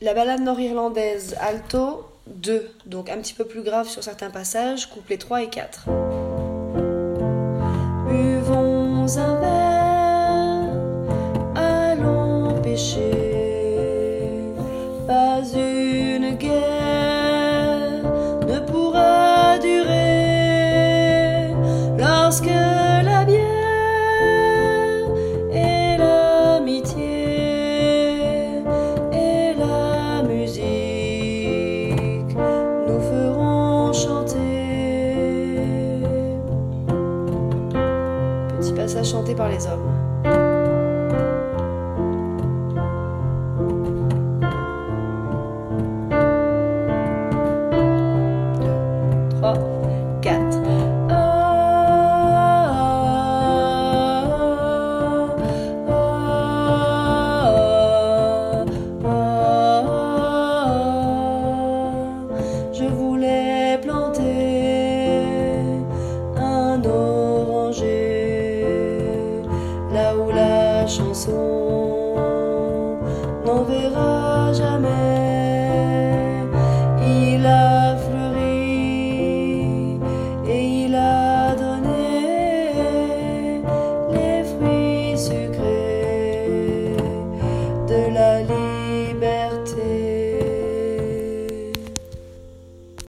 La ballade nord-irlandaise, alto, 2, donc un petit peu plus grave sur certains passages, couplets 3 et 4. Buvons un verre, allons pêcher, pas une guerre ne pourra durer lorsque la bière et l'amitié et la musique nous feront chanter. Petit passage chanté par les hommes. 3, 4. Je voulais planter un oranger là où la chanson